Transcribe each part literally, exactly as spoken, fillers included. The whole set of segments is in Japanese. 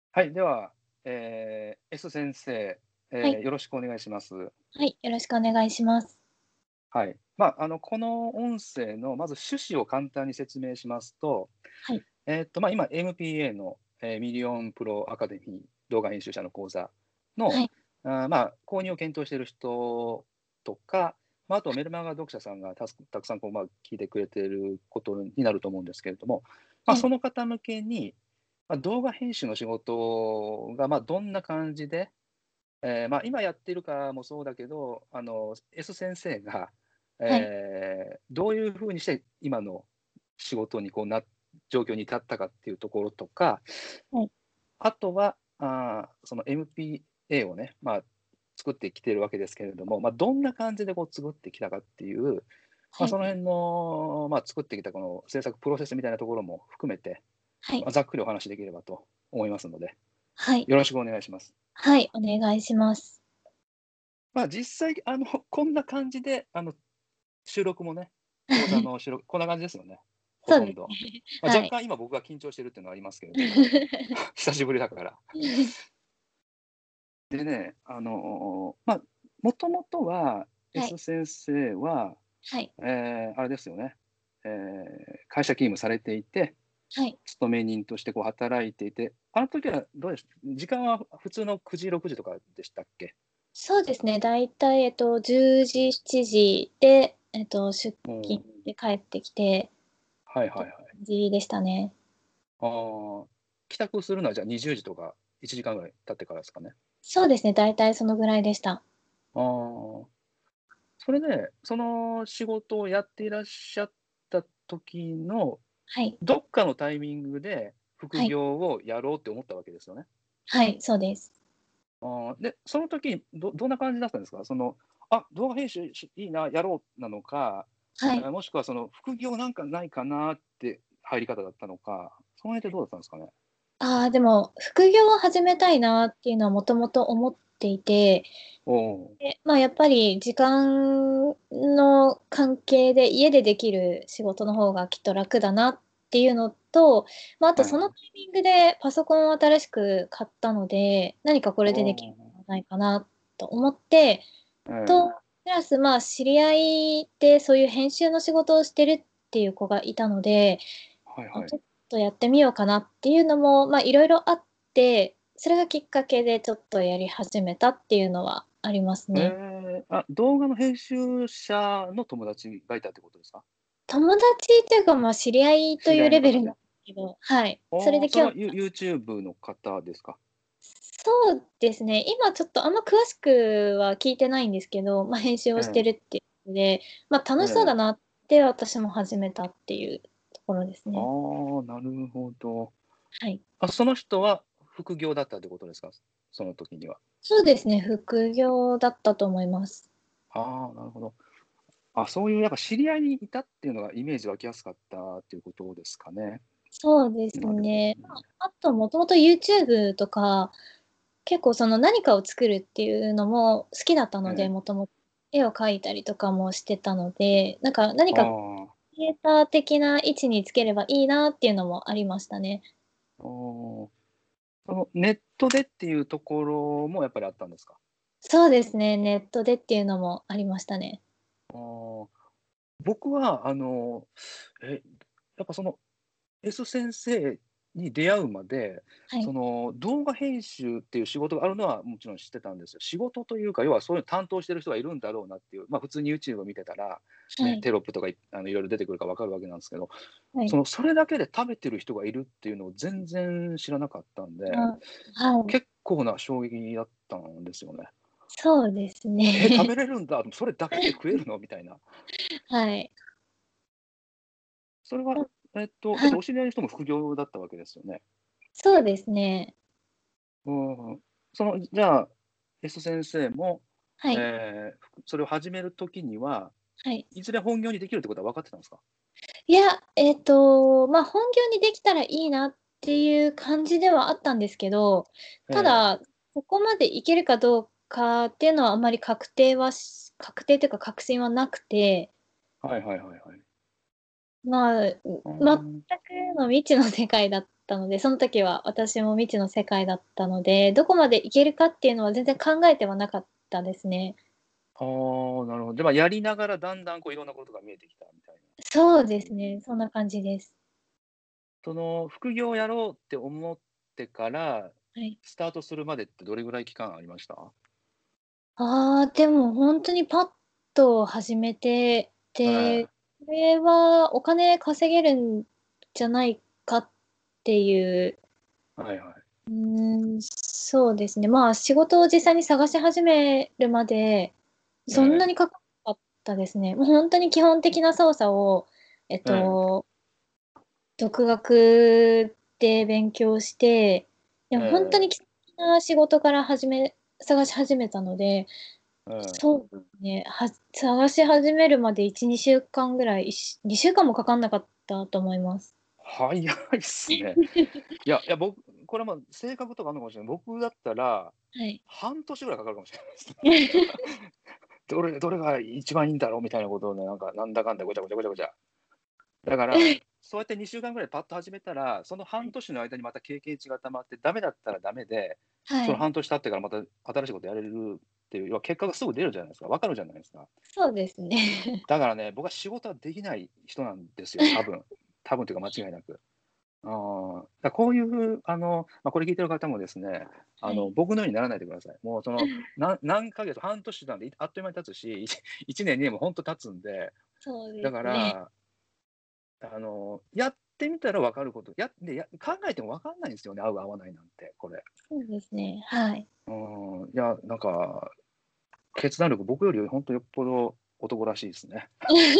はい、では、えー S 先生、 はい。 えーよろしくお願いします。 はい、よろしくお願いします。 はい。まあ、あの、この音声のまず趣旨を簡単に説明しますと、 はい。 えーっと、まあ、今 エムピーエー の、えーミリオンプロアカデミー動画編集者の講座の、 はい。 あーまあ、購入を検討している人とか、まあ、あとメルマガ読者さんがたすたくさんこう、まあ、聞いてくれていることになると思うんですけれども、まあ、 はい。 その方向けに、まあ、動画編集の仕事が、まあ、どんな感じで、えーまあ、今やってるかもそうだけど、あの、S 先生が、 はい。 えーどういうふうにして今の仕事にこうな状況に至ったかっていうところとか、 はい。 あとは、あーその エムピーエー をね、まあ、作ってきてるわけですけれども、まあ、どんな感じでこう作ってきたかっていう、まあ、 はい。 その辺の、まあ、作ってきたこの制作プロセスみたいなところも含めて、 はい。 まあ、ざっくりお話しできればと思いますので、 はい。 よろしくお願いします。 はい、お願いします。 まあ、実際、あの、こんな感じで、あの、収録もね、講座の収録、こんな感じですよね、ほそうですとんど。 ね。 まあ、 はい。 若干今僕が緊張してるっていうのはありますけれども、久しぶりだから。でね、あの、まあ、もともとはは S い。 先生は、 はい。 えーあれですよね、えー会社勤務されていて、 はい。 勤め人としてこう働いていて、あの時はどうでした？時間は普通のくじ、ろくじとかでしたっけ？ そうですね、だいたい、えっと、じゅうじ、しちじで、えっと、出勤うん、 で帰ってきてってはいはいはい。 感じでしたね。 ああ、帰宅するのはじゃあにじゅうじとかいちじかんぐらい経ってからですかね？ そうですね、だいたいそのぐらいでした。 ああ。それで、その仕事をやっていらっしゃった時の、 はい。 どっかのタイミングで副はい。 業をやろうって思ったわけですよね。 はい、そうです。 ああ、で、その時、どどんな感じだったんですか？その、あ、動画編集しいいな、やろうなのか、 はい。 あ、もしくはその副業なんかないかなって入り方だったのか、その辺ってどうだったんですかね？ ああ、でも、副業を始めたいなっていうのはもともと思っていて、 おお、 で、まあ、やっぱり時間の関係で家でできる仕事の方がきっと楽だなっていうのと、まあ、あとはいはい。 そのタイミングでパソコンを新しく買ったので、何かこおれでできるお、 ことないかなと思って、 ええ、 と、プラス、まあ、知り合いでそういう編集の仕事をしてるっていう子がいたので、あ、 はいはい。 ちょっとやってみようかなっていうのも、まあ、いろいろあって、それがきっかけでちょっとやり始めたっていうのはありますえね。 え、あ、動画の編集者の友達がいたってことですか？ 友達っていうか、まあ、知り合いと知りいう合いの方で。 レベルなんですけど、はい。それああ、それはで興味ユ YouTube の方ですか？ そうですね、今ちょっとあんま詳しくは聞いてないんですけど、まあ、編集をしてええ、 るっていうことで、まあ、楽しそうだええ。 なって私も始めたっていうところですあね。 あ、なるほど。 はい。 あ、その人は副業だったってことですか？その時には。 そうですね、副業だったと思います。 ああ、なるほど。あ、そういうやっぱ知り合いにいたっていうのがイメージ湧きやすかったっていうことですかね。 そうですなるほどね。まね。 あ、あともともと YouTube とか、結構その何かを作るっていうのも好きだったので、 ええ。 もともと絵を描いたりとかもしてたので、なんか何あかクあ、 リエイター的な位置につければいいなっていうのもありましたね。 ああ。そのネットでっていうところもやっぱりあったんですか？ そうですね、ネットでっていうのもありましたね。 ああ、僕はあの、え、やっぱその S 先生に出会うまで、 はい。 その動画編集っていう仕事があるのはもちろん知ってたんですよ。仕事というか、要はそういうの担当してる人がいるんだろうなっていう、まあ、普通に YouTube を見てたら、ね、 はい。 テロップとかいあのいろいろ出てくるから分かるわけなんですけど、 はい。 そのそれだけで食べてる人がいるっていうのを全然知らなかったんで、 あ、はい。 結構な衝撃だったんですよね。 そうですえ、食ね。 べれるんだ、それだけで食えるのみたいな。 はい。 それは、 あ、 えっと、だっはい。 てお知り合いの人も副業だったわけですよね。 そうですね。 うん。その、じゃあ、S 先生も、 はい。 えーそれを始める時には、 はい。 いずれ本業にできるってことは分かってたんですか？ いや、えっと、まあ、本業にできたらいいなっていう感じではあったんですけど、 ええ。 ただ、そこまでいけるかどうかっていうのはあまり確定はし確定というか確信はなくて、 はいはいはいはい。 まあ、ううー全くん。 の未知の世界だっったので、その時は私も未知の世界だったので、どこまで行けるかっていうのは全然考えてはなかったですね。 ああ、なるほど。で、まあ、やりながらだんだんこういろんなことが見えてきたみたいな。 そうですね、そんな感じです。 その副業をやろうって思ってから、 はい。 スタートするまでってどれぐらい期間ありました？ ああ、でもほんとにパッと始めて、 えで、 え。 これはお金稼げるんじゃないかっていう、 はいはい。 うーん、そうですね、まあ、仕事を実際に探し始めるまで、そんなええ、 にかかなかったですね。もうほんとに基本的な操作を、えっええ、 と、独学で勉強して、いや、ほんとにええ、 基礎的な仕事から始め探し始めたので、 ええ。 そうですね、は探し始めるまでいち、にしゅうかんぐらい、いしにしゅうかんもかかんなかったと思います。 早いっすね。いやいや、僕、これも性格とかあるのかもしれない。僕だったら、 はい。 半年ぐらいかかるかもしれないですね。どれどれが一番いいんだろうみたいなことをね、なんか、なんだかんだごちゃごちゃごちゃごちゃ。だから、そうやってにしゅうかんぐらいパッと始めたら、その半年の間にまた経験値が溜まって、ダメだったらダメで、そのはい。 半年経ってからまた新しいことやれるっていう、要は結果がすぐ出るじゃないですか。分かるじゃないですか。 そうですね。 だからね、僕は仕事はできない人なんですよ、多分。多分というか間違いなく。ああ、だこういう、あの、まあ、これ聞いてる方もですね、あの、 はい。 僕のようにならないでください。もうその、なん何ヶ月、半年なんで、いあっという間に経つし、いちいちねん、にねんもほんと経つんで、 そうでだかすね。 ら、あの、やってみたら分かること、やで、や考えても分かんないんですよね、合う合わないなんて、これ。 そうですね、はい。 うーん、いや、なんか、決断力、僕よりほんとよっぽど男らしいですね。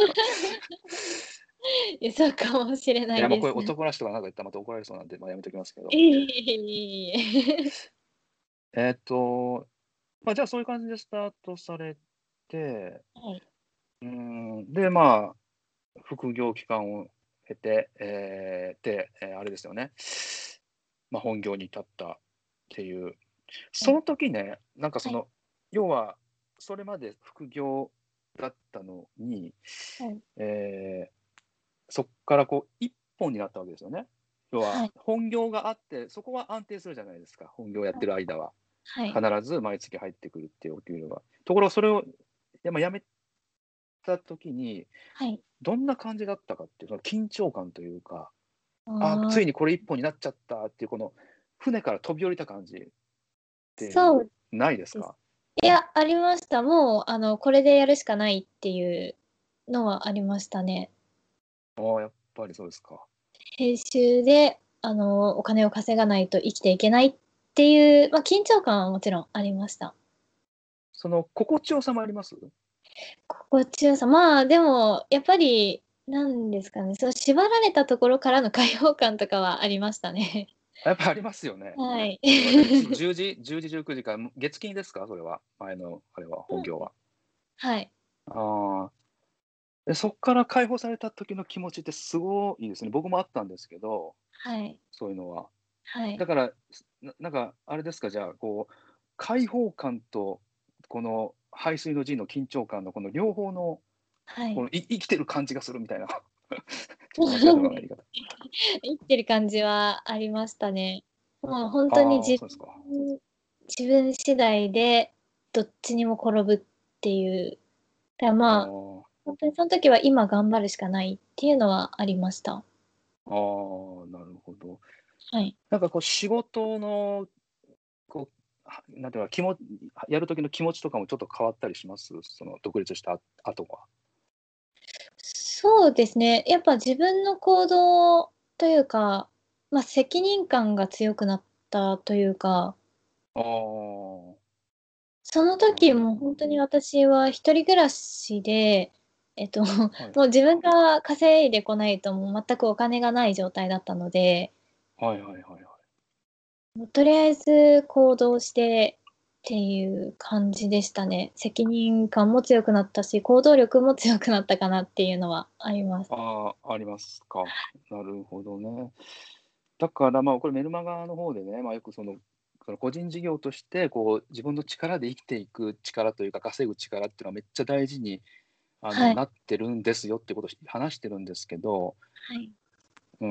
いや、そうかもしれないや、もうこれいです。 男らしとかなんか言ったらまた怒られそうなんで、まあ、やめときますけど。 いえいえいえいえ。 えっと、ま、じゃあ、そういう感じでスタートされて、 はい、 うーん、で、まあ、副業期間を経て、ええ、で、え、あれですよね、ま、本業に至ったっていう。 はい、 その時ね、なんかそはい、 の、要は、それまで副業だったのに、 はい、 ええ、そっからこう一本になったわけですよね。要ははい、 本業があって、そこは安定するじゃないですか、本業をやってる間は。 はい、 必ず毎月入ってくるっていうお給料が。ところがそれを、やま、辞めた時に、 はい。 どんな感じだったかっていう、その緊張感というか、あ、 ああ、 ついにこれ一本になっちゃったっていうこの、船から飛び降りた感じってそうです。 ないですか？ いや、ありました。もう、あの、これでやるしかないっていうのはありましたね。 ああ、やっぱりそうですか。 編集で、あの、お金を稼がないと生きていけないっていう、ま、緊張感はもちろんありました。 その心地よさもあります？ 心地よさ、まあ、でも、やっぱり、なんですかね、その縛られたところからの解放感とかはありましたね。 あ、やっぱありますよね。 はい。 それはだってじじゅうじじゅうじ、じゅうくじか、ん、月金ですか？それは。前のあれは、本業は。 はい。 ああ。で、そっから解放された時の気持ちってすごいですね。僕もあったんですけど、 はい。 そういうのは。 はい。 だから、すななんかあれですか、じゃあ、こう、解放感とこの背水の陣の緊張感のこの両方の、 はい。 この、い生きてる感じがするみたいな。ちょっと間違ったのかな、言い方。 生きてる感じはありましたね。もうほんとにああ、 じそうですか。 自分次第でどっちにも転ぶっていう。だ、 あまあ、 あ、 ほんとにそん時は今頑張るしかないっていうのはありました。 ああ、なるほど。 はい。 なんかこう仕事の、こう、はなんていうか、きもやる時の気持ちとかもちょっと変わったりします？その独立した後は。 そうですね、やっぱ自分の行動というか、ま、責任感が強くなったというか、 ああ、 そのなる時もほんとに私は一人暮らしで、えっと、 はい。 もう自分が稼いでこないともう全くお金がない状態だったので、 はいはいはいはい。 もうとりあえず行動してっていう感じでしたね。責任感も強くなったし、行動力も強くなったかなっていうのはあります。 ああ、ありますか。なるほどね。だから、まあ、これメルマガの方でね、まあ、よくその、その個人事業として、こう、自分の力で生きていく力というか、稼ぐ力っていうのはめっちゃ大事に、あの、 はい、 なってるんですよってことを話してるんですけど、 はい。 うん、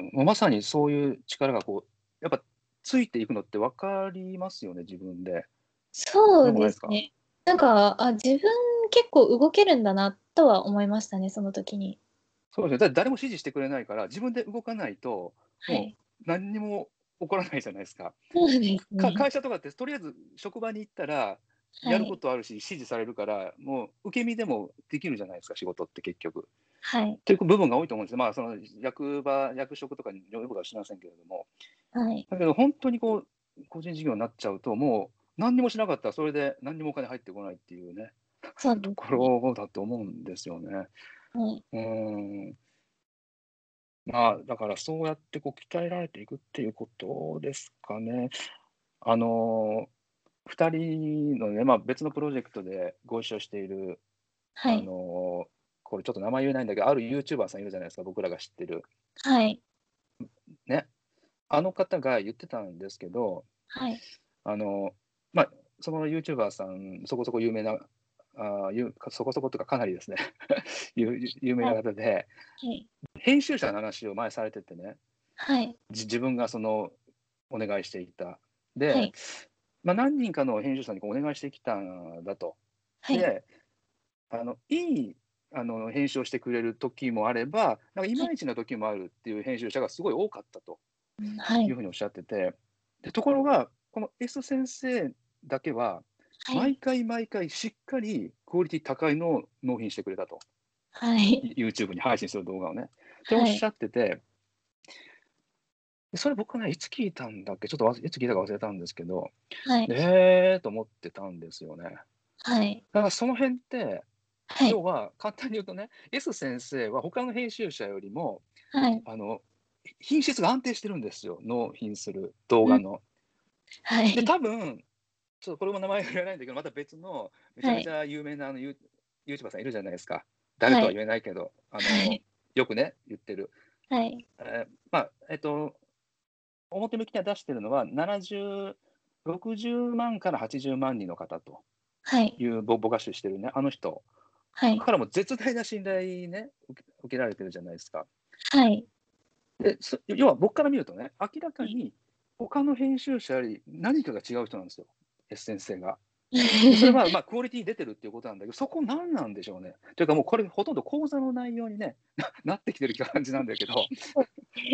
もうまさにそういう力がこう、やっぱついていくのって分かりますよね、自分で。そうでそうもないですか？ ですね。なんか、あ、自分結構動けるんだなとは思いましたね、その時に。 そうですね。だ誰も指示してくれないから、自分で動かないと、もはい。 う何にも起こらないじゃないですか。 そうですかね。 会社とかってとりあえず職場に行ったら、やるこはい。 とあるし、指示されるから、もう受け身でもできるじゃないですか、仕事って結局。 はい。 っていう部分が多いと思うんですよ。まあ、その役場、役職とかによることは知りませんけれども。 はい。 だけど本当にこう、個人事業になっちゃうと、もう何にもしなかったらそれで何にもお金入ってこないっていうね、 そうとこですね。 ろだと思うんですよね。 はい。 うーん。まあ、だからそうやってこう鍛えられていくっていうことですかね。あの、ふたりのね、まあ、別のプロジェクトでご一緒している、あはい。 の、これちょっと名前言えないんだけど、あるユーチューバーさんいるじゃないですか、僕らが知ってる。 はい。 ね。あの方が言ってたんですけど、 はい。 あの、まあ、そのユーチューバーさん、そこそこ有名な、ああ、ゆそこそこというかかなりですね、有有名はい。 な方で、 はい。 編集者の話を前されててね、 はい。 じ自分がそのお願いしていた。で、 はい。 まあ、何人かの編集者にこうお願いしてきたんだと。 はい。 で、あの、いいあの編集をしてくれる時もあれば、なんかいはい。 まいちな時もあるっていう編集者がすごい多かったとうん、はい。 いうふうにおっしゃってて、で、ところが、この S 先生だけは、 はい。 毎回毎回しっかりクオリティ高いのを納品してくれたと。 はい。 ユ YouTube に配信する動画をね。っておっはい。 しゃってて、で、それ僕ね、いつ聞いたんだっけ、ちょっとわいつ聞いたか忘れたんですけど、 はい。 ええと思ってたんですよね。 はい。 だからその辺って、 はい。 要は簡単に言うとね、S 先生は他の編集者よりも、 はい。 あの、品質が安定してるんですよ、納品する動うん。 画の。で、 はい。 多分、ちょっとこれも名前言えないんだけど、また別のめちゃはい。 めちゃ有名なあのユーユーチューバーさんいるじゃないですか。誰とははい。 言えないけど、あの、 はい。 よくね、言ってる。 はい。 えーまあ、えっと、表向きには出してるのは、ななじゅう、ろくじゅうまんからはちじゅうまん人の方とはい。 いうぼぼかししてるね、あの人はい。 からも絶大な信頼ね、受け受けられてるじゃないですか。 はい。 で、そ要は僕から見るとね、明らかはい。 に他の編集者より何かが違う人なんですよ、S 先生が。で、それは、まあ、クオリティ出てるっていうことなんだけど、そこ何なんでしょうね。というかもうこれほとんど講座の内容にね、ななってきてる感じなんだけど、 そう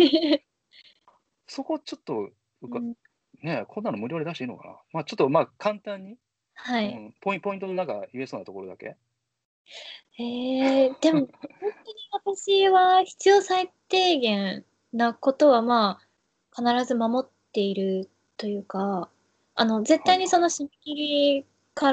そこちょっと、うかうん。 ね、こんなの無料で出していいのかな。まあ、ちょっと、まあ、簡単に、 はい。 うん、ポインポイントのなんか言えそうなところだけ。 へえ、でも、本当に私は必要最低限なことは、まあ、必ず守っているというか、あの、絶対にそのはいはい。 締め切りから、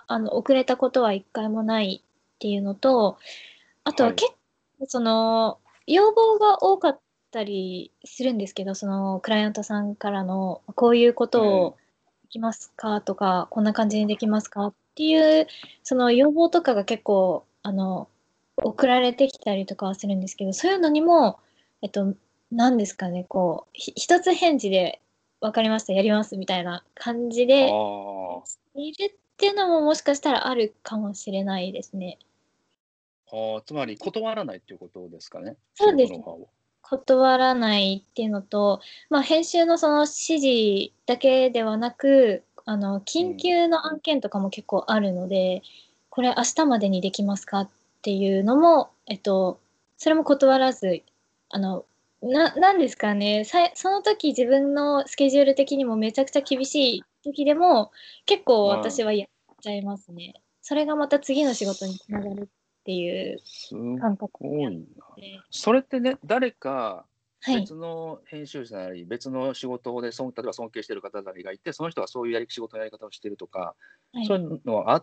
あの、遅れたことは一回もないっていうのと、あとはい。 は結構その、要望が多かったりするんですけど、そのクライアントさんからの、こういうこええ、 とをできますかとか、こんな感じにできますかっていう、その要望とかが結構、あの、送られてきたりとかはするんですけど、そういうのにも、えっと、何ですかね、こう、ひ一つ返事で、わかりました、やりますみたいな感じあで、 あ、 しているっていうのももしかしたらあるかもしれないですね。 ああ、つまり断らないっていうことですかね、仕そうですね。 事のオファーを。 断らないっていうのと、まあ、編集のその指示だけではなく、あの、緊うん。 急の案件とかも結構あるので、これ明日までにできますかっていうのも、えっと、それも断らず、あの、な、なんですかね、さい、その時自分のスケジュール的にもめちゃくちゃ厳しい時でも、結構うん。 私はやっちゃいますね。それがまた次の仕事につながるっていうす感覚でやっごいな。 て、 それってね、誰かはい。 別の編集者なり、別の仕事で、そん例えば尊敬している方なりがいて、その人がそういうやり仕事のやり方をしているとか、 はい。 そういうのはあって、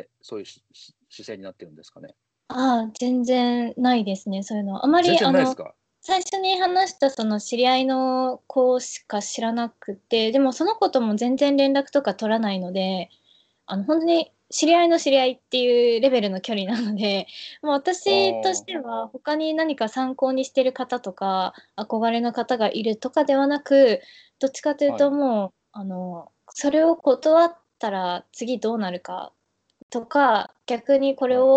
そういうしし姿勢になってるんですかね？ ああ、全然ないですね、そういうのは。あま全り、あの、 然ないですか？ 最初に話したその知り合いの子しか知らなくて、でもその子とも全然連絡とか取らないので、あの、ほんとに知り合いの知り合いっていうレベルの距離なので、もうあ私としあ、 ては他に何か参考にしてる方とか、憧れの方がいるとかではなく、どっちかというはい。 ともう、あの、それを断ったら次どうなるかとか、逆にこれをはあはあ。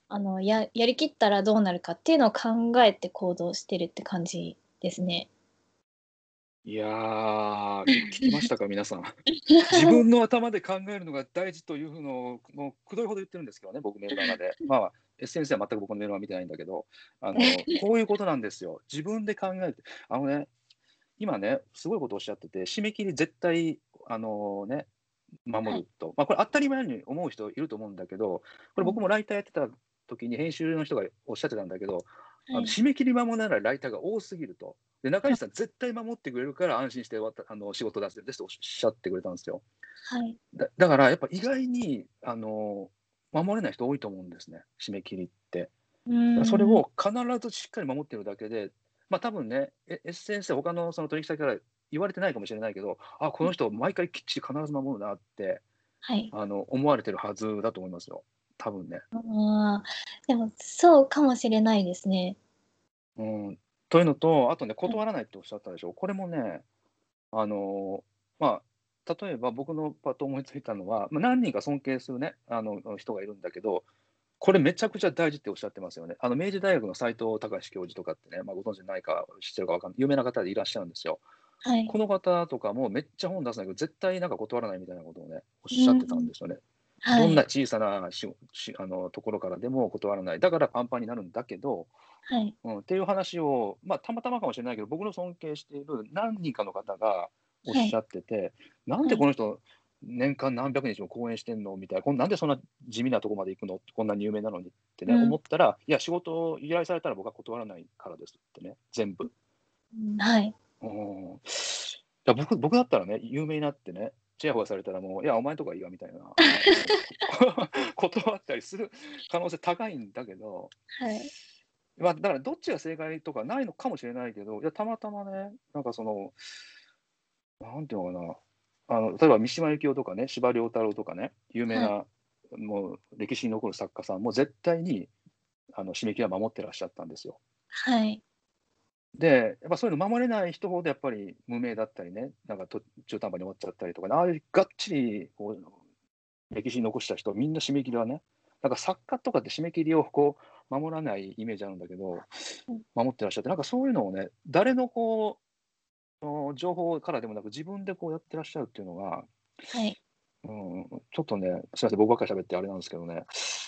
あの、ややりきったらどうなるかっていうのを考えて行動してるって感じですね。 いやー、よく聞きましたか、皆さん。自分の頭で考えるのが大事というのを、もうくどいほど言ってるんですけどね、僕メルマガで。まあ、エッセンスは全く僕のメルマガ見てないんだけど、あの、こういうことなんですよ。自分で考えて、あのね、今ね、すごいことをおっしゃってて、締め切り絶対、あのね、 はい。 守ると。まあ、これ当たり前に思う人いると思うんだけど、これうん。 僕もライターやってた時に編集の人がおっしゃってたんだけど、あのはい。 締め切り守らないライターが多すぎると。で、中は西さん絶対守ってくれるから安心してわたあの仕事出せるですとおっしゃってくれたんですよ。 はい。 だだからやっぱ意外にあの守れない人多いと思うんですね、締め切りって。 うーん。 それを必ずしっかり守ってるだけで、まあ、多分ね、エエッセンスで他のその取引先から言われてないかもしれないけど、あ、この人毎回きっちり必ず守るなってはい。 あの、思われてるはずだと思いますよ。多分ね。 ああ、でも、そうかもしれないですね。 うん。というのと、あとね、 はい。 断らないっておっしゃったでしょ。これもね、あの、まあ、例えば僕のパッと思いついたのは、ま、何人か尊敬するね、あの、人がいるんだけど、これめちゃくちゃ大事っておっしゃってますよね。あの、明治大学の斉藤隆教授とかってね、まあ、ご存知ないか知ってるかわかんない有名な方でいらっしゃるんですよ。 はい。 この方とかもめっちゃ本出すんだけど、絶対なんか断らないみたいなことをね、おっうしゃってたんん。 ですよね。どはい。 んな小さなししあの、ところからでも断らない。だからパンパンになるんだけど、 はい。 うん、っていう話を、まあ、たまたまかもしれないけど、僕の尊敬している何人かの方がおっはい。 しゃってて、なんはい。 でこの人、年間何百日も講演してんのみたいな、こんなんでそんな地味なとこまで行くのこんなに有名なのにってね、 うん。 思ったら、いや、仕事を依頼されたら僕は断らないからですってね、全部。 うん、はい。 うん。いや、僕僕だったらね、有名になってね、ちやほやされたらもう、いや、お前んとこはいいわみたいな、もう、こ断ったりする可能性高いんだけど、 はい。 まあ、だからどっちが正解とかないのかもしれないけど、いや、たまたまね、なんかその、なんていうのかな、あの、例えば三島由紀夫とかね、司馬遼太郎とかね、有名はい。 な、もう歴史に残る作家さんも絶対に、あの、締め切りは守ってらっしゃったんですよ。 はい。 で、やっぱそういうの守れない人ほどやっぱり無名だったりね、なんかと中途半端に終わっちゃったりとかね、ああいうがっちりこう歴史に残した人、みんな締め切りはね、なんか作家とかって締め切りをこう守らないイメージあるんだけど、 うん。 守ってらっしゃって、なんかそういうのをね、誰のこう、その情報からでもなく、自分でこうやってらっしゃるっていうのが、 はい。 うん、ちょっとね、すいません、僕ばっかり喋ってあれなんですけどね、 うん。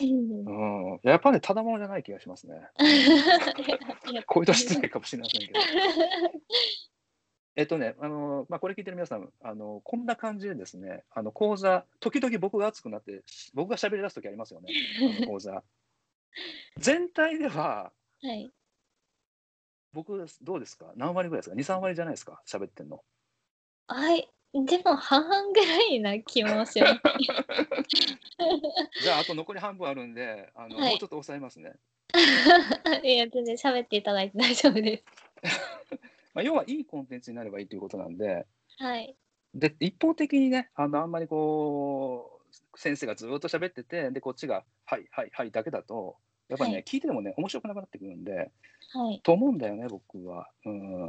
うん、やっぱりただものじゃない気がしますね。うん。 いや、ありがとこういうとうございます。 失礼かもしれませんけど。えっとね、あの、まあ、これ聞いてる皆さん、あの、こんな感じでですね、あの、講座、時々僕が熱くなって、僕が喋り出す時ありますよね、あの講座。全体では、 はい。 僕どうですか？何割ぐらいですか？に、さん割じゃないですか？喋ってんの。 はい。でも半々ぐらいな気もします。 じゃあ、あと残り半分あるんで、あの、 はい。 もうちょっと抑えますね。 いや、全然喋っていただいて大丈夫です。 まあ、要はいいコンテンツになればいいということなんで、 はい。 で、一方的にね、あの、あんまりこう、先生がずっと喋ってて、で、こっちが、はいはいはいだけだと、やっぱりね、 はい。 聞いててもね、面白くなくなってくるんで、 はい。 と思うんだよね、僕は。うん。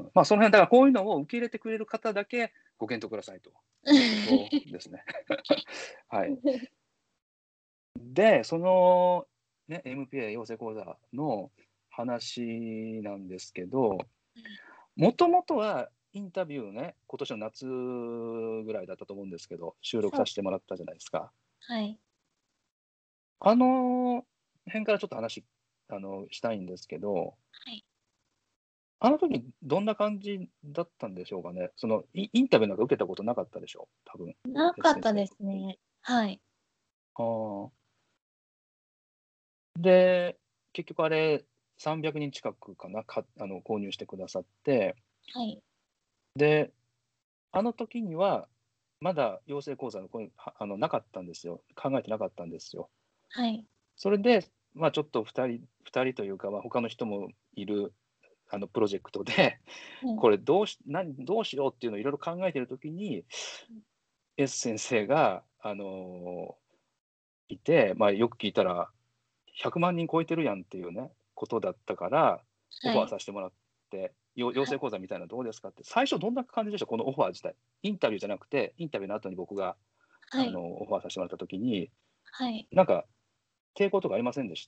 まあ、その辺、だからこういうのを受け入れてくれる方だけご検討くださいということですね。はい。で、その、ね、エムピーエー 養成講座の話なんですけど、もともとはインタビューね、今年の夏ぐらいだったと思うんですけど、収録そう。 させてもらったじゃないですか。 はい。 あの辺からちょっと話、あの、したいんですけど、 はい。 あの時どんな感じだったんでしょうかね。その、イインタビューなんか受けたことなかったでしょ？多分、 なかったでエス先生。 すね。はい。 ああ。で、結局あれ、さんびゃくにん近くかな、かあの、購入してくださって、 はい。 で、あの時には、まだ養成講座のこうはあの、なかったんですよ。考えてなかったんですよ。 はい。 それで、まあ、ちょっとふたりふたりというか、まあ、他の人もいる、あの、プロジェクトで、 はい。 これどうし何どうしようっていうのをいろいろ考えている時に、 うん。 S 先生が、あの、いて、まあ、よく聞いたら、ひゃくまん人超えてるやんっていうね、ことだったから、オファーはい。 させてもらって、よ養はい。 成講座みたいなのどうですかって、最初どんな感じでした？このオファー自体。インタビューじゃなくて、インタビューの後に僕が、 はい。 あの、オファーさせてもらった時に、 はい。 なんか抵抗とかありませんでした？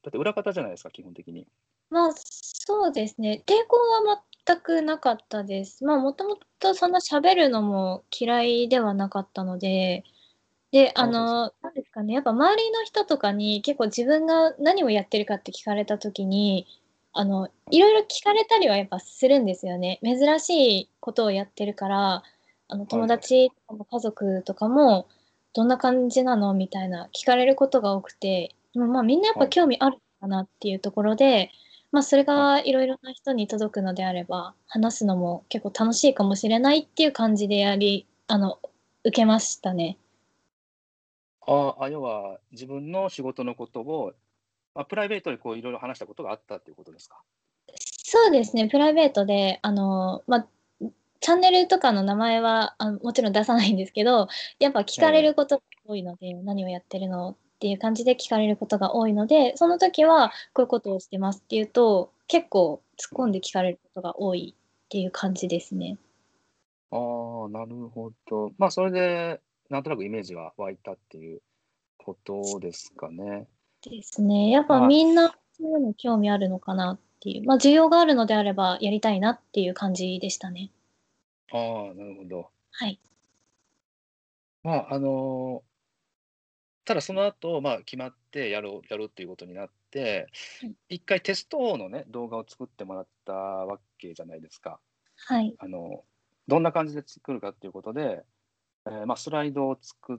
だって裏方じゃないですか、基本的に。 まあ、そうですね。抵抗は全くなかったです。まあ、もともとそんな喋るのも嫌いではなかったので、で、あああ、そうですか。 の、なんですかね、やっぱ周りの人とかに結構自分が何をやってるかって聞かれた時に、あの、いろいろ聞かれたりはやっぱするんですよね。珍しいことをやってるから、あの、友はいはい。 達とかも家族とかも、どんな感じなのみたいな聞かれることが多くて、でもまあみんなやっぱはい興味あるかなっていうところで、まあそれはい。 がいろいろな人に届くのであれば、話すのも結構楽しいかもしれないっていう感じでやり、あの、受けましたね。 ああ、要は自分の仕事のことを、まあ、プライベートでこういろいろ話したことがあったっていうことですか？ そうですね、プライベートで、あの、ま、チャンネルとかの名前は、あの、もちろん出さないんですけど、やっぱ聞かれええ。 ることが多いので、何をやってるのっていう感じで聞かれることが多いので、その時はこういうことをしてますっていうと、結構突っ込んで聞かれることが多いっていう感じですね。 ああ、なるほど。まあ、それでなんとなくイメージが湧いたっていうことですかね。 ですね。やっぱまあ、 みんなそういうの興味あるのかなっていう、ま、需要があるのであればやりたいなっていう感じでしたね。 ああ、なるほど。 はい。 まあ、あの、ただその後、まあ、決まってやろうやるっていうことになって、 はい。 一回テストのね、動画を作ってもらったわけじゃないですか。 はい。 あの、どんな感じで作るかっていうことで、ええ、まあ、スライドを作って、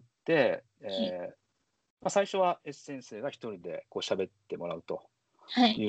はい。 ええ、まあ、最初は S 先生が一人でこう喋ってもらうとはい。 いう、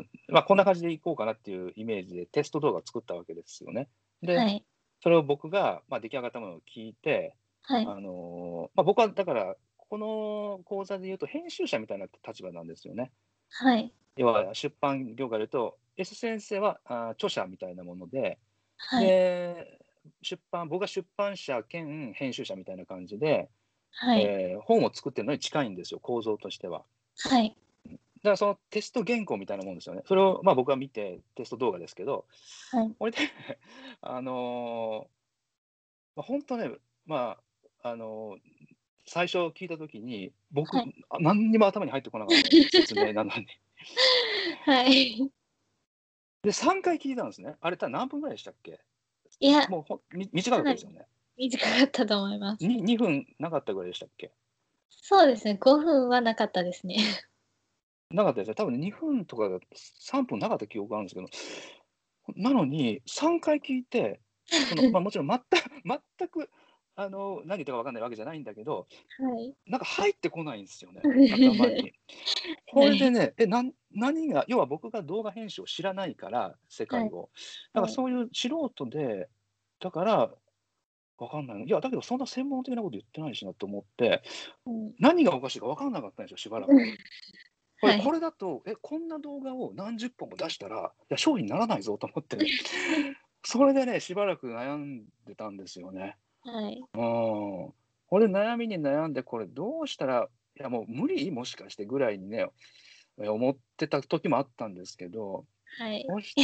まあ、こんな感じでいこうかなっていうイメージでテスト動画を作ったわけですよね。で、 はい。 それを僕が、まあ、出来上がったものを聞いて、 はい。 あの、まあ、僕はだから、この講座で言うと編集者みたいな立場なんですよね。 はい。 要は出版業界で言うと、S 先生は、あ、著者みたいなもので、 はい。 で、出版僕が出版社兼編集者みたいな感じで、 はい。 ええ、本を作ってるのに近いんですよ、構造としては。 はい。 だからそのテスト原稿みたいなもんですよね。それを、ま、僕が見て、テスト動画ですけど、 はい。 これであの、ま、ほんとね、まあ、あの、最初聞いた時に、僕、 はい。 あ、なんにも頭に入ってこなかったんですよ、説明なのに。 はい。 で、さんかい聞いたんですね。あれ、た何分ぐらいでしたっけ？ いや、 もうほみ短かかなりったですよね。 短かったと思います。 ににふんなかったぐらいでしたっけ？ そうですね、ごふんはなかったですね。 なかったですね。多分にふんとかさんぷんなかった記憶があるんですけど、なのにさんかい聞いて、その、ま、もちろんまった全くあの、何言ってるか分かんないわけじゃないんだけど、 はい。 なんか入ってこないんすよね、頭に。 はい。 ほいでね、え、なん何が要は僕が動画編集を知らないから、世はい。 界を。だからはい。 そういう素人で、だから分かんないの。いや、だけどそんな専門的なこと言ってないしなと思って、 うん。 何がおかしいか分かんなかったんですよ、しばらく。これ、 はい。 これだと、え、こんな動画を何十本も出したら、いや、商品にならないぞと思って、それでね、しばらく悩んでたんですよね。 はい。 うーん。これ悩みに悩んで、これどうしたら、いやもう無理？もしかしてぐらいにね、え、思ってた時もあったんですけど、 はい。 そして、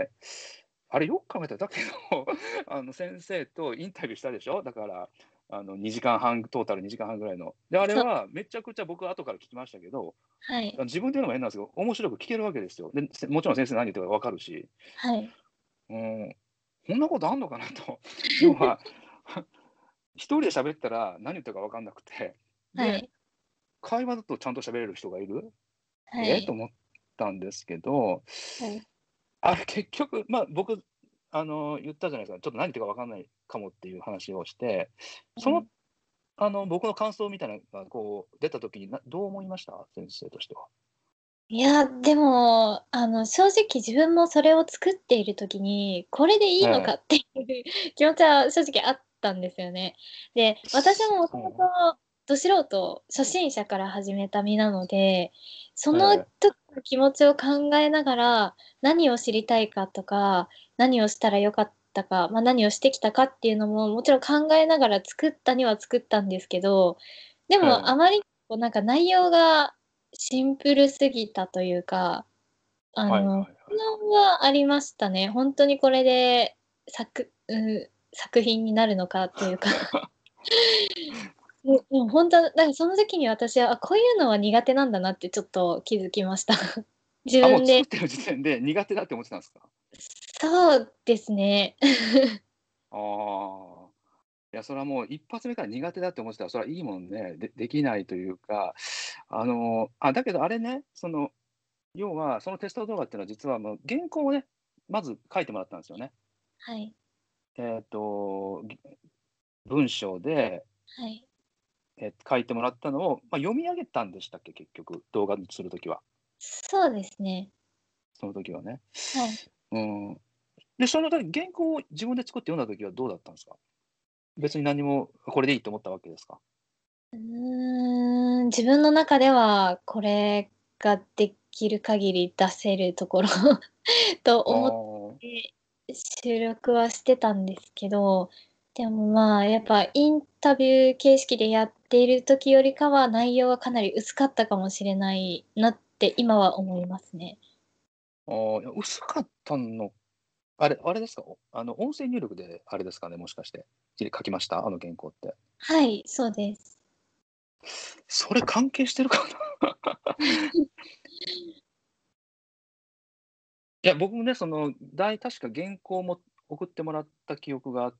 あれよく考えたら、だけど、あの先生とインタビューしたでしょ？だから、あのにじかんはん、トータルにじかんはんぐらいの。で、あれそう。 はめちゃくちゃ僕後から聞きましたけど、 はい。 あ、自分で言うのも変なんですけど、面白く聞けるわけですよ。で、せもちろん先生何言ってるか分かるし、 はい。 うーん、こんなことあんのかなと。要は、一人で喋ったら何言ってるか分かんなくて、で、 はい。 会話だとちゃんと喋れる人がいる。ええ？とはい。 思ったんですけど、 はい。 あれ結局、ま、僕、あの、言ったじゃないですか、ちょっと何言ってるか分かんないかもっていう話をして、その、 はい。 あの、僕の感想みたいなのがこう出た時に、などう思いました？先生としては。 いや、でも、あの、正直自分もそれを作っている時に、これでいいのかええ。 っていう気持ちは正直あったんですよね。で、私ももともとうん。 ど素人、初心者から始めた身なので、そのええ。 時の気持ちを考えながら、何を知りたいかとか、何をしたら良かったか、ま、何をしてきたかっていうのも、もちろん考えながら作ったには作ったんですけど、でええ。 もあまりこうなんか内容がシンプルすぎたというか、あはいはいの、 はい不はい。 安はありましたね。ほんとにこれで、さくう作品になるのかというか。 ででも本当、だからその時に私は、あ、こういうのは苦手なんだなってちょっと気づきました。自あ、もう分で。 作ってる時点で苦手だって思ってたんですか？ そうですね。 ああ。いや、それはもう一発目から苦手だって思ってたら、それはいいもんね、でできないというか、あの、あ、だけどあれね、その、要はそのテスト動画っていうのは実はもう原稿をね、まず書いてもらったんですよね。 はい、 えっと、ぎ文章で、 はい。 え、書いてもらったのを、ま、読み上げたんでしたっけ？結局、動画にする時は。 そうですね。 その時はね。 はい。 うん。で、その時原稿を自分で作って読んだ時はどうだったんですか？別に何もこれでいいと思ったわけですか？ うーん、自分の中ではこれができる限り出せるところとあ思っあ。 て収録はしてたんですけど、でも、まあ、やっぱインタビュー形式でやっている時よりかは、内容はかなり薄かったかもしれないなって今は思いますね。 ああ、いや、薄かったのあれあれですか？おあの、音声入力であれですかね、もしかして。じ書きました？あの原稿って。 はい、そうです。 それ関係してるかな？いや、僕もね、その、だい確か原稿も送ってもらった記憶があって、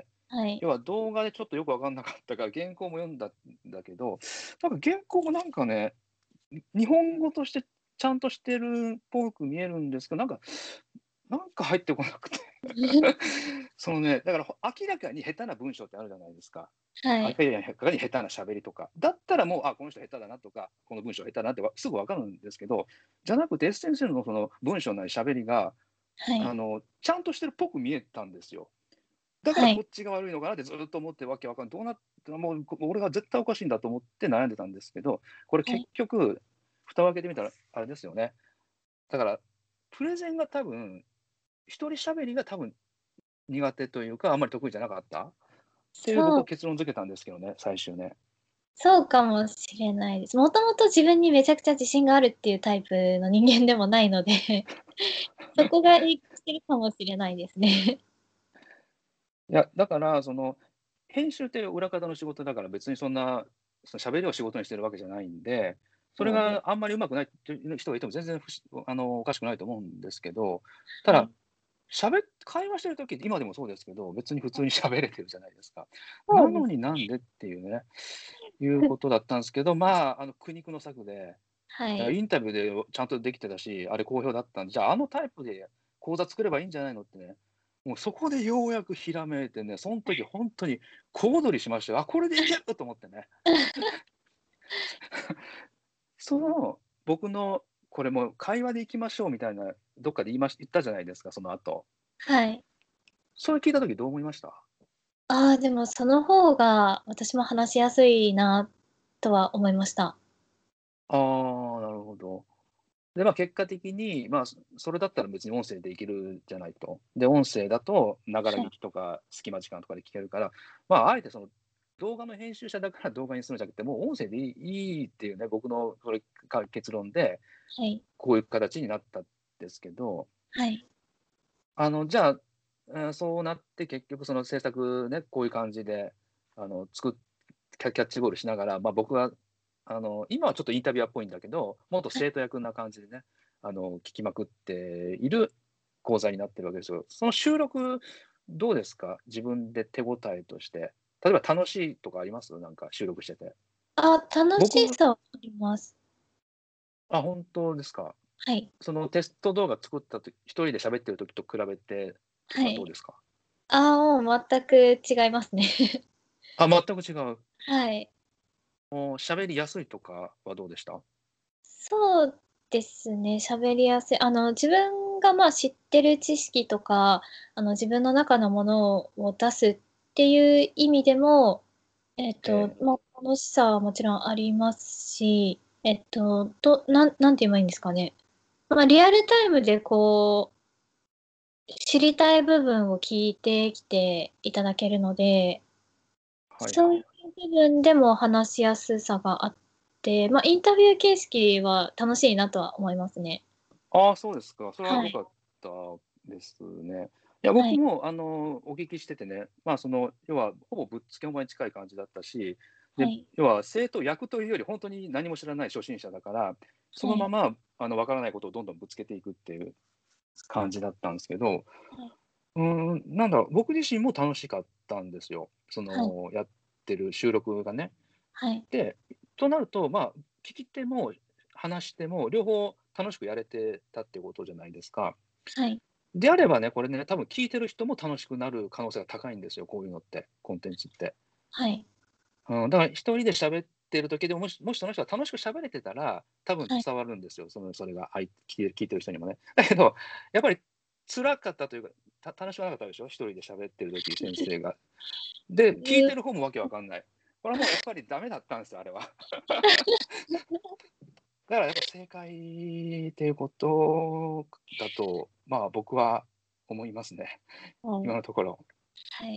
はい。 要は動画でちょっとよく分かんなかったから、原稿も読んだんだけど、なんか原稿もなんかね、日本語としてちゃんとしてるっぽく見えるんですけど、なんかなんか入ってこなくて。そのね、だからほ明らかに下手な文章ってあるじゃないですか。明はい。 らかに下手な喋りとか。だったらもう、あ、この人下手だなとか、この文章下手だなってわすぐ分かるんですけど、じゃなくて、エッセンシャルのその文章なり喋りが、 はい。 あの、ちゃんとしてるっぽく見えたんですよ。だからはい。 こっちが悪いのかなってずっと思ってわけわかんどうなってもう、こ俺が絶対おかしいんだと思って悩んでたんですけど、これ結はい。 局、蓋を開けてみたらあれですよね。だから、プレゼンが多分、一人喋りが多分苦手というか、あんまり得意じゃなかったっていう僕そうは結論付けたんですけどね、最終ね。 そうかもしれないです。もともと自分にめちゃくちゃ自信があるっていうタイプの人間でもないので、そこが影響してるかもしれないですね。 いや、だから、その、編集って裏方の仕事だから別にそんな、その喋りを仕事にしてるわけじゃないんで、それそうでがあんまり上手くないっていう人がいても全然ふしあの、おかしくないと思うんですけど、ただ、 はい。 しゃべ会話してる時って今でもそうですけど、別に普通に喋れてるじゃないですか。なのそうです。 になんでっていうね、いうことだったんですけど、まあ、あの、苦肉の策で、いや、 はい。 インタビューでちゃんとできてたし、あれ好評だったんで、じゃあ、あのタイプで講座作ればいいんじゃないのってね、もうそこでようやくひらめいてね、そん時ほんとに小躍りしましたよ。あ、これでいけると思ってね。その、僕のこれもう会話でいきましょうみたいな、どっかで言いまし言ったじゃないですか、その後。 はい。 それ聞いた時どう思いました？ ああ、でもその方が私も話しやすいなとは思いました。 ああ、なるほど。で、ま、結果的に、まあ、そそれだったら別に音声でいけるじゃないと。で、音声だと、ながらはい。 聞きとか隙間時間とかで聞けるから、まあ、あえてその、動画の編集者だから動画にするんじゃなくて、もう音声でいいいいっていうね、僕のそれか結論で、 はい。 こういう形になったんですけど、 はい。 あの、じゃあ、え、そうなって結局その制作ね、こういう感じで、あの、つくキャキャッチボールしながら、ま、僕は、あの、今はちょっとインタビュアーっぽいんだけど、もっとはい。 生徒役な感じでね、あの、聞きまくっている講座になってるわけですよ。その収録どうですか？自分で手応えとして。例えば楽しいとかあります？なんか収録してて。 あ、楽し僕さはあります。 あ、本当ですか。 はい。 そのテスト動画作った時、一人で喋ってる時と比べてとはい。 かどうですか？ ああ、もう全く違いますね。 あ、全く違う。 はい。 お喋りやすいとかはどうでした？ そうですね、喋りやすい。あの、自分が、まあ、知ってる知識とか、あの、自分の中のものを出すっていう意味でも、えっと、 ええ。 ま、楽しさはもちろんありますし、えっと、どなんなんて言えばいいんですかね。ま、リアルタイムでこう、知りたい部分を聞いてきていただけるので、 はいはい。 そういう部分でも話しやすさがあって、ま、インタビュー形式は楽しいなとは思いますね。 ああ、そうですか。それははい。 良かったですね。いや、 はい。 僕もあの、お聞きしててね、まあ、その、要はほぼぶっつけ本番に近い感じだったし、 で、 はい要は生徒役というより本当に何も知らない初心者だから、そのままあの分からないことをどんどんぶつけていくっていう感じだったんですけど、 はい。 うーん、なんだろう、僕自身も楽しかったんですよ。そはい。 の、やってる収録がね。 はい。 で、となると、まあ、聞き手も話し手も両方楽しくやれてたってことじゃないですか。 はい。 であればね、これね、多分聞いてる人も楽しくなる可能性が高いんですよ、こういうのって、コンテンツって。 はい。 うん、だから一人で喋ってる時でも、もしもしその人が楽しく喋れてたら、多分はい。 伝わるんですよ、そのそれが、あい聞い聞いてる人にもね。だけど、やっぱり辛かったというか、た楽しくなかったでしょ、一人で喋ってる時、先生が。で、聞いうん。 てる方もわけわかんない。これはもうやっぱりダメだったんですよ、あれは。だからやっぱ正解っていうことだと、まあ、僕は思いますね、 はい。 今のところ。 はい。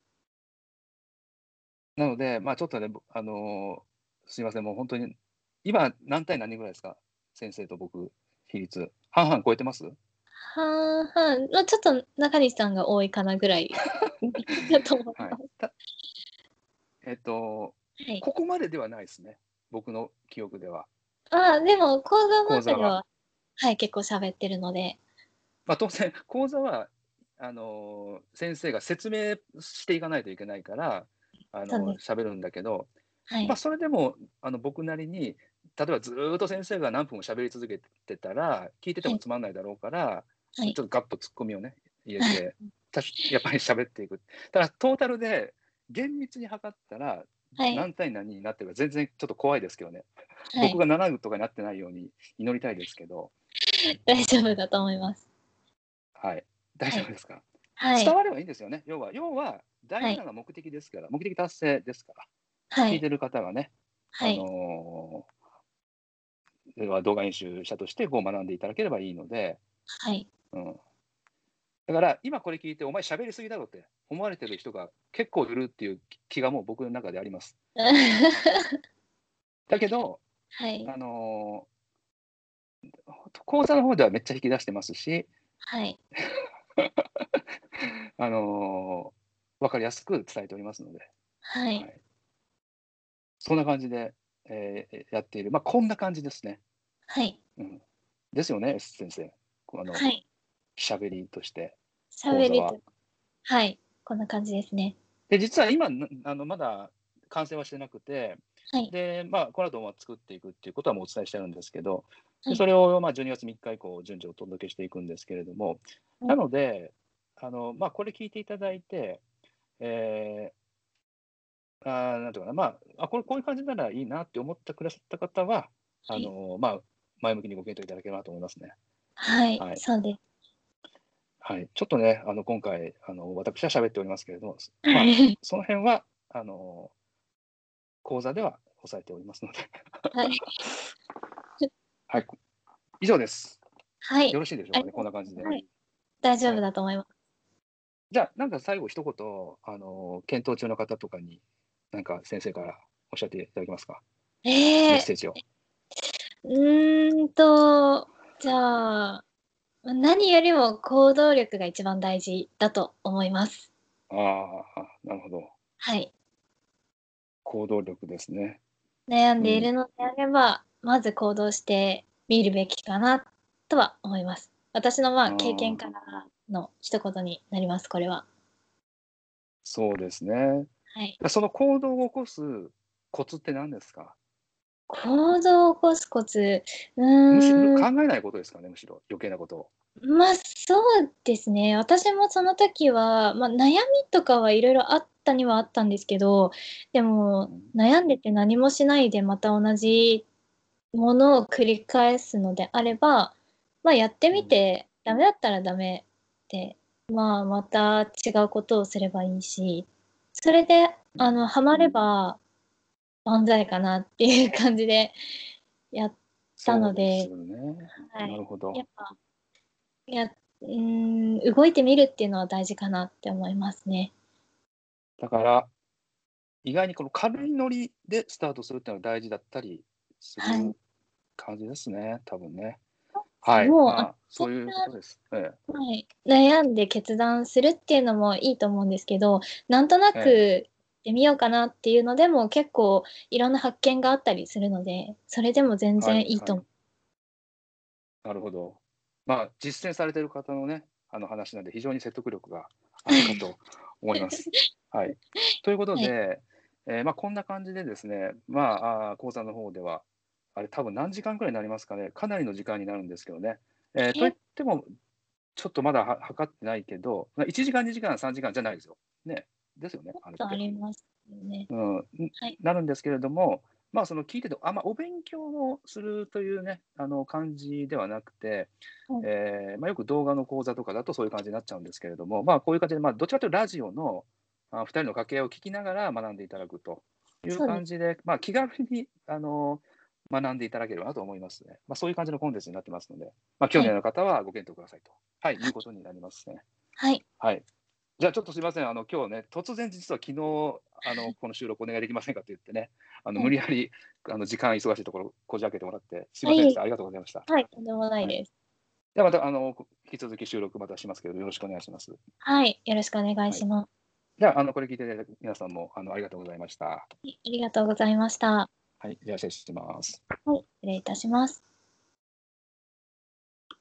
なので、まあ、ちょっとね、ぼあの、すいません、もう本当に、今何対何人ぐらいですか？先生と僕、比率。半々超えてます？ 半々、ま、ちょっと中西さんが多いかなぐらいだと思いはい。 ます。 たえっと、 はい。 ここまでではないですね、僕の記憶では、 ああ、でも講座の講座は。 中では、はい、結構喋ってるので。 まあ、当然、講座は、あの、先生が説明していかないといけないから、あの、 そうです。 喋るんだけど、まあ、 はい。 それでも、あの、僕なりに、例えばずーっと先生が何分も喋り続けてたら、聞いててはい。 もつまんないだろうから、 はい。 ちょっとガッとツッコミをね、入れて、たしやっぱり喋っていく。ただトータルで厳密に測ったら、 はい。 何対何になってるか全然ちょっと怖いですけどね。 はい。 僕がななとかになってないように祈りたいですけど、 大丈夫だと思います。 はい。大はい。 丈夫ですか？ はい。 伝わればいいんですよね、要は。要は、大はい。 事なのは目的ですから、目的達成ですから。 はい。 聞いてる方がね、あはい。 の、要は動画編集者としてこう学んでいただければいいので、 はい。 うん。だから今これ聞いて、お前喋りすぎだろって思われてる人が結構いるっていう気がもう僕の中であります。だけど、 はい。 あの、講座の方ではめっちゃ引き出してますし、 はい。 あの、分かりやすく伝えておりますので、 はい。 はい。そんな感じで、えーやっている。まあ、こんな感じですね。 はい。 うん。ですよね、S 先生。こうあの、 はい。 喋りとして、講座は。 喋りとはい、こんな感じですね。 で、実は今、なあの、まだ完成はしてなくて、 はい。 で、まあ、この後は作っていくっていうことはもうお伝えしてるんですけど、で、 はい。 それを、まあ、じゅうにがつみっか以降、順次お届けしていくんですけれども、なはい。 ので、あの、まあ、これ聞いていただいて、えー、あーなんていうかな、まあ、あ、これこういう感じならいいなって思ってくださった方は、あはい。 の、まあ、前向きにご検討いただければなと思いますね。 はい、 はい。 そうです。 はい。ちょっとね、あの、今回、あの、私は喋っておりますけれども、まあ、 はい。 その辺は、あの、講座では抑えておりますので。 はい。 はい。以上です。 はい。 よろしいでしょうかね、こんありがな感じで。 はい、大丈夫はい。 だと思います。 じゃあ、なんか最後一言、あの、検討中の方とかに、なんか先生からおっしゃっていただけますか？ ええ、 メッセージを。 うーんと、じゃあ、ま、何よりも行動力が一番大事だと思います。 ああ、なるほど。 はい。 行動力ですね。 悩んでいうん。 るのであれば、まず行動してみるべきかなとは思います。私の、まああ、経験かあ、 らの一言になります、これは。 そうですね。 はい。 その行動を起こすコツって何ですか？ 行動を起こすコツ、うむしろーん、 考えないことですかね、むしろ、余計なことを。 ま、そうですね。私もその時は、ま、悩みとかは色々あったにはあったんですけど、でも、 うん。 悩んでて何もしないでまた同じものを繰り返すのであれば、ま、やってうん。 みて、ダメだったらダメで、まあ、また違うことをすればいいし、それで、あの、 うん。 ハマれば万歳かなっていう感じでやったそうですので、 よね。 はい。 なるほど。 やっぱいや、うーん、動いてみるっていうのは大事かなって思いますね。 だから、意外にこの軽いノリでスタートするっていうのが大事だったりすはい。 る感じですね、多分ね。はい、 もう、あ、 まあ、 そんそういうことです。ええ、 なはい、悩んで決断するっていうのもいいと思うんですけど、なんとなええ、 くってみようかなっていうのでも結構いろんな発見があったりするので、それでも全はい、 然いいと思はい。なるほど。まあ、実践されている方のね、あの話なんで、非常に説得力があるかと思います。はい。ということはい。 で、えーまあ、こんな感じでですね、まあ、あー講座の方では、あれ、多分何時間くらいになりますかね、かなりの時間になるんですけどね。えーといっ結ても、ちょっとまだは測ってないけど、まあ、いちじかん、にじかん、さんじかんじゃないですよ。ね。ですよね、あれっ構あて。 りますよね。 うん、んはい。 なるんですけれども、まあ、その聞いてて、あ、まあ、お勉強をするというね、あの感じではなくて、 はい。 えーまあ、よく動画の講座とかだとそういう感じになっちゃうんですけれども、まあ、こういう感じで、まあ、どっちかというとラジオのあふたりの掛け合いを聞きながら学んでいただくというそうです。 感じで、まあ、気軽にあの学んでいただければなと思いますね。まあ、そういう感じのコンテンツになってますので、まあ、興はい。 味ある方はご検討くださいと、はい、いはい。 うことになりますね。 はい。 はい。じゃあちょっとすいません、あの今日ね、突然実は昨日あのこの収録お願いできませんかって言ってね、あのはい。 無理やりあの時間忙しいところこじ開けてもらって、すいはい。 ませんでした。ありがとうございました。 はい、とんでもないはい。 です。 ではまたあの引き続き収録またしますけど、よろしくお願いします。 はい、よろしくお願いはい。 します。 じゃあ、あのこれ聞いていただいた皆さんもあのありがとうございました。 はい、ありがとうございました。 はい、じゃあ失礼します。 はい、失礼いたします。